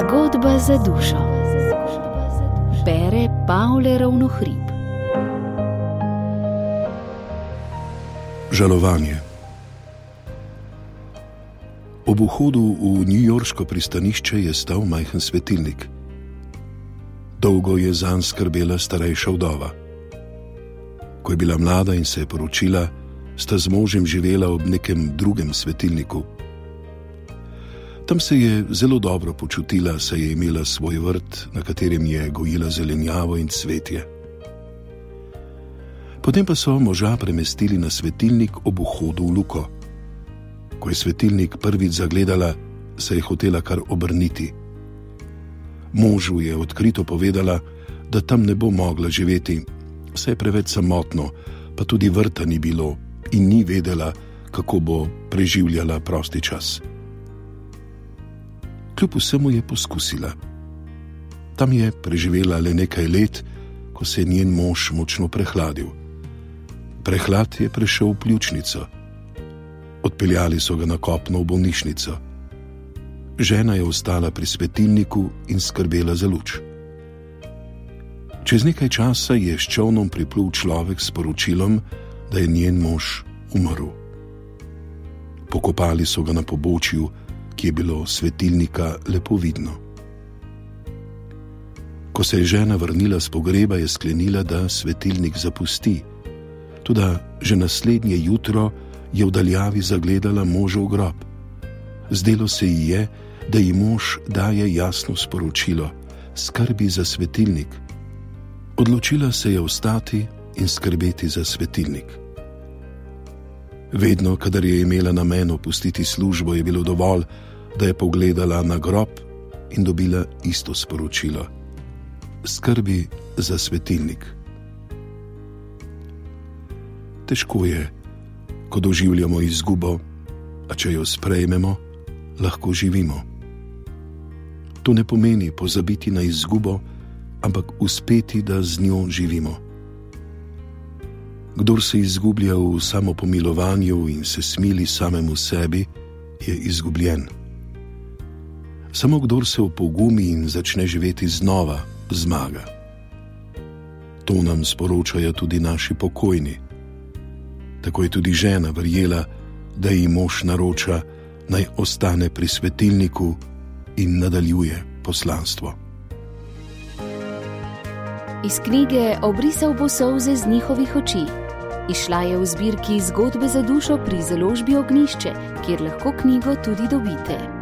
Zgodba za dušo. Bere Pavle Ravnohrib. Žalovanje. Ob vhodu v newyorško pristanišče je stal majhen svetilnik. Dolgo je zanj skrbela starejša vdova. Ko je bila mlada in se je poročila, sta z možem živela ob nekem drugem svetilniku. Tam se je zelo dobro počutila, saj je imela svoj vrt, na katerem je gojila zelenjavo in cvetje. Potem pa so moža premestili na svetilnik ob vhodu v luko. Ko je svetilnik prvič zagledala, se je hotela kar obrniti. Možu je odkrito povedala, da tam ne bo mogla živeti, saj je preveč samotno, pa tudi vrta ni bilo in ni vedela, kako bo preživljala prosti čas. Kljub vsemu je poskusila. Tam je preživela le nekaj let, ko se je njen mož močno prehladil. Prehlad je prešel v pljučnico. Odpeljali so ga na kopno v bolnišnico. Žena je ostala pri svetilniku in skrbela za luč. Čez nekaj časa je s čolnom priplul človek s poročilom, da je njen mož umrl. Pokopali so ga na pobočju, ki je bilo svetilnika lepo vidno. Ko se je žena vrnila s pogreba, je sklenila, da svetilnik zapusti. Toda že naslednje jutro je v daljavi zagledala možev grob. Zdelo se ji je, da ji mož daje jasno sporočilo: skrbi za svetilnik. Odločila se je ostati in skrbeti za svetilnik. Vedno, kadar je imela namen opustiti službo, je bilo dovolj, da je pogledala na grob in dobila isto sporočilo: skrbi za svetilnik. Težko je, ko doživljamo izgubo, a če jo sprejmemo, lahko živimo. To ne pomeni pozabiti na izgubo, ampak uspeti, da z njo živimo. Kdor se izgublja v samopomilovanju in se smili samemu sebi, je izgubljen. Samo kdor se opogumi in začne živeti znova, zmaga. To nam sporočajo tudi naši pokojni. Tako je tudi žena verjela, da ji mož naroča, naj ostane pri svetilniku in nadaljuje poslanstvo. Iz knjige Obrisal bo solze z njihovih oči. Izšla je v zbirki Zgodbe za dušo pri založbi Ognjišče, kjer lahko knjigo tudi dobite.